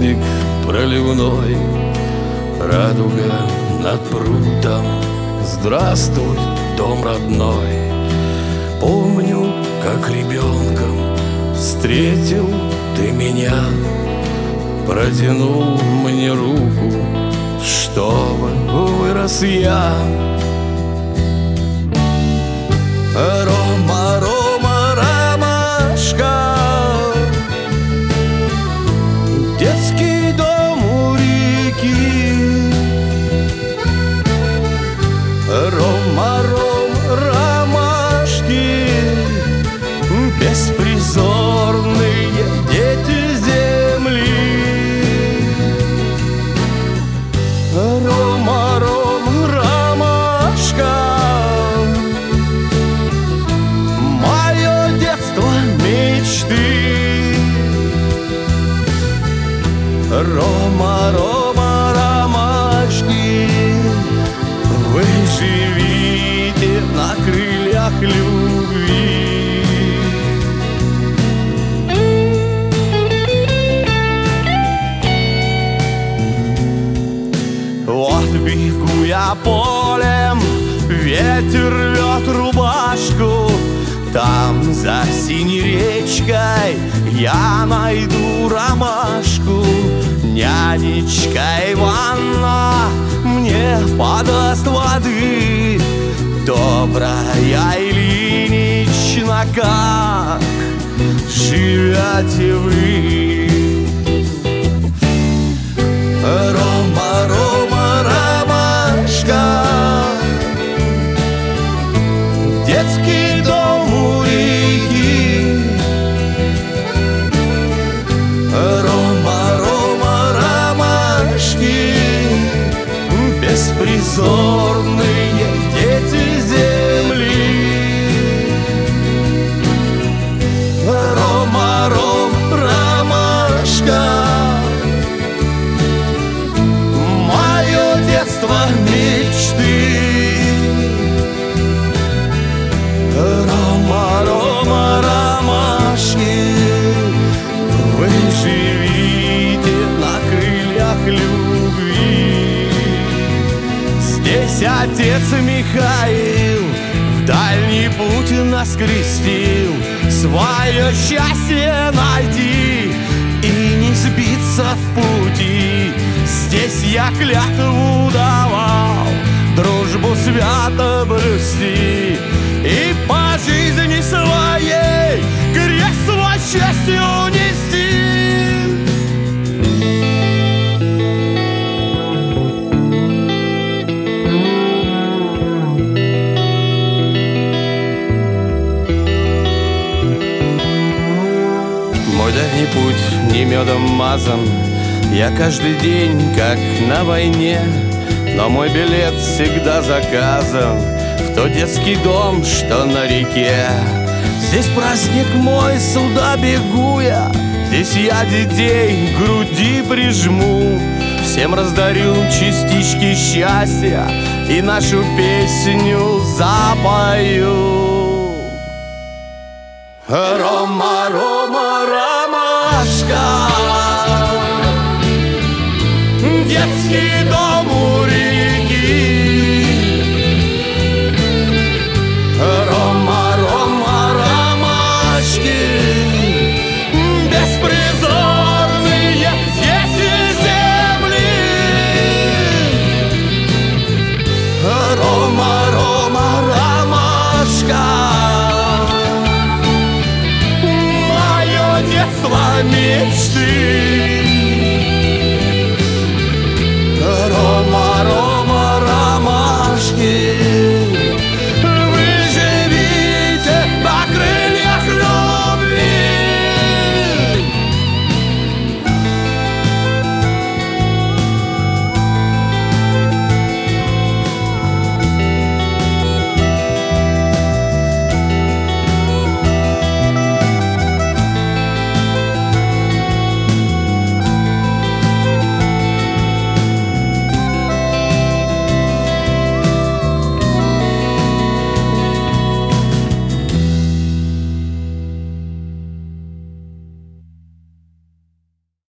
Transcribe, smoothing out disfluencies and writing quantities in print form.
дождик проливной, радуга над прудом. Здравствуй, дом родной. Помню, как ребенком встретил ты меня, протянул мне руку, чтобы вырос я. Рома, Рома, ромашка, детский дом у реки. Рома, Ром, ромашки, беспризорные дети земли. Рома, Ром, ромашка, мое детство мечты. Рома, Рома, ромашки, вы живите на крыльях любви. Вот бегу я полем, ветер рвет рубашку. Там за синей речкой я найду ромашку. Нянечка Иванна мне подаст воды. Добрая Ильинична, как живете вы? Рома, Рома, ромашка, детский дом у реки. Рома, Рома, ромашки, беспризорные дети земли. Рома, Ром, ромашка, мое детство мечты. Рома, Рома, ромашки, вы живите на крыльях любви. Здесь отец Михаил в дальний путь нас крестил. Свое счастье найти и не сбиться в пути. Здесь я клятву давал дружбу свято блюсти и по жизни своей крест свой счастью нести. Мой дальний путь не медом мазан, я каждый день как на войне, но мой билет всегда заказан в тот детский дом, что на реке. Здесь праздник мой, сюда бегу я, здесь я детей к груди прижму. Всем раздарю частички счастья и нашу песню запою. Рома, Рома, ромашка, детский дом у реки.